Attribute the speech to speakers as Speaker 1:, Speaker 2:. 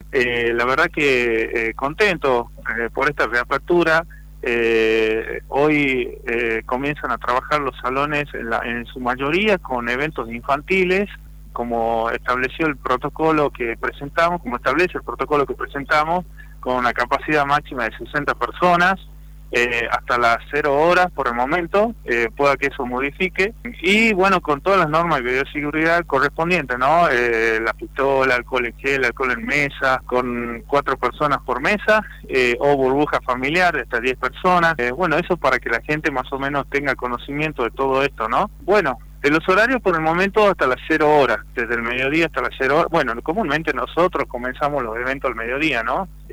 Speaker 1: La verdad que contento por esta reapertura. Hoy comienzan a trabajar los salones en su mayoría con eventos infantiles, como estableció el protocolo que presentamos, como establece el protocolo que presentamos, con una capacidad máxima de 60 personas, hasta las 0 horas por el momento, pueda que eso modifique, y bueno, con todas las normas de bioseguridad correspondientes, ¿no? La pistola, alcohol en gel, alcohol en mesa, con 4 personas por mesa, o burbuja familiar de hasta 10 personas. Bueno, eso para que la gente más o menos tenga conocimiento de todo esto, ¿no? Bueno, de los horarios por el momento hasta las 0 horas, desde el mediodía hasta las 0 horas. Bueno, comúnmente nosotros comenzamos los eventos al mediodía, ¿no?